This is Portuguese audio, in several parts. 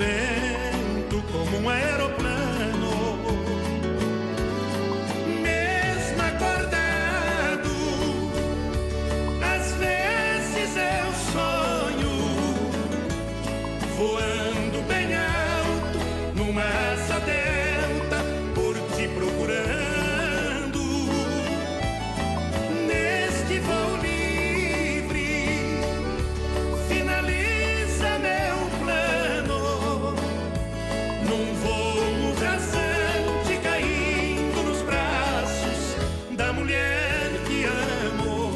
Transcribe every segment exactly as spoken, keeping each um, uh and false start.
vento como um aeroplano. Mesmo acordado, às vezes eu sonho, voando bem alto, numa asa delta, por te procurando. Neste voo livre, finaliza meu plano, num voo rasante, caindo nos braços da mulher que amo.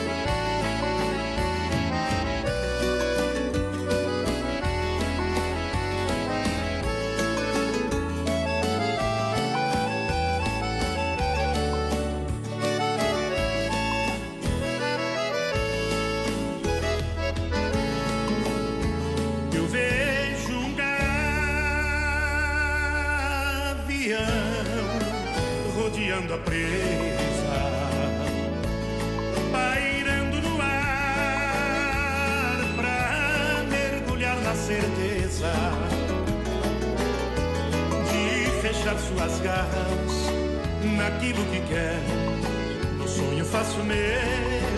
Eu vejo um gavião rodeando a presa, pairando no ar pra mergulhar na certeza de fechar suas garras naquilo que quer. No sonho faço meu